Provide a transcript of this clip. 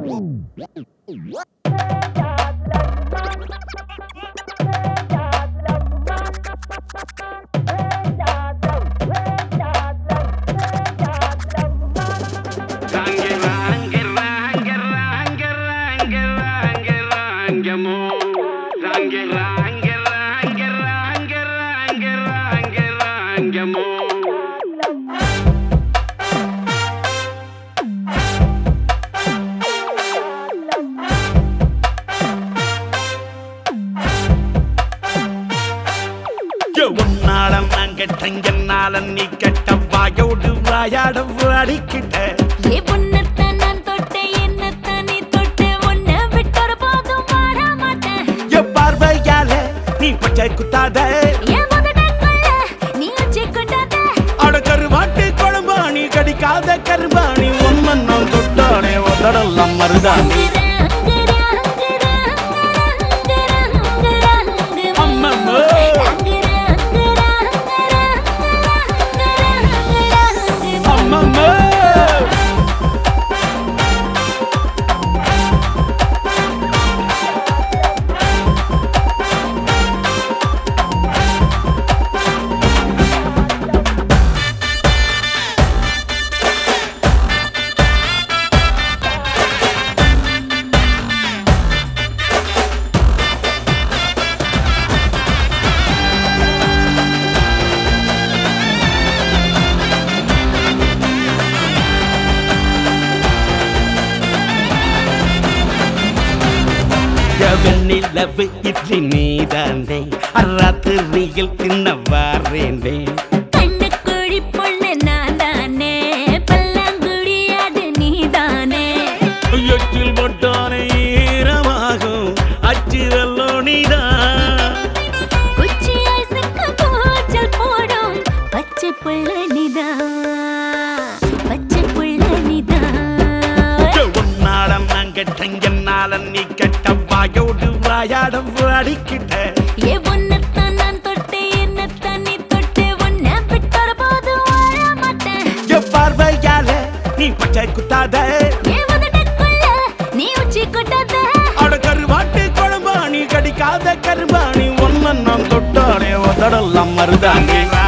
உன்னாலம் நான் கெட்டேன் என்னால நீ கெட்ட வாயோடு வாயாட வாடிக்கிட்ட உன்னத்தான் நான் தொட்டேன் என்னத்தான் நீ தொட்டு உன்னை விட்டொரு போதும் வாழ மாட்டேன் என் பார்வையால நீ பச்சை குத்தாத என் முதலுக்குள்ள நீ உச்சி கொண்டாத அட கருவாட்டு குழம்பாணி கடிக்காத கரும்பாணி ஒன்னு நான் தொட்டானே உதடெல்லாம் மருதாணி வெண்ணிலவு இட்லி நீதானே அராத்திரியில் தின்ன வாரேனே கண்ணுக்குழி பொண்ணு நான் தானே பல்லாங்குழியாது நீதானே எச்சில் போட்டானே ஈரமாகும் அச்சு வெல்லோ நீதான் குச்சி ஐசுக்கு கூச்சல் போடும் பச்சை புள்ள நீதான் பச்சை புள்ள நீதான் உன்னாலம் நான் கெட்டேன் என்னால நீ கெட்ட வாயோடு வாயாட வாடிக்கிட்ட உன்னத்தான் நான் தொட்டேன் என்னத்தான் நீ தொட்டு உன்னை விட்டொரு போதும் வாழ மாட்டேன் என் பார்வையால நீ பச்சை குத்தாத என் முதலுக்குள்ள நீ உச்சி கொண்டாத அட கருவாட்டு குழம்பாணி கடிக்காத கரும்பாணி ஒன்னு நான் தொட்டானே உதடெல்லாம் மருதாங்க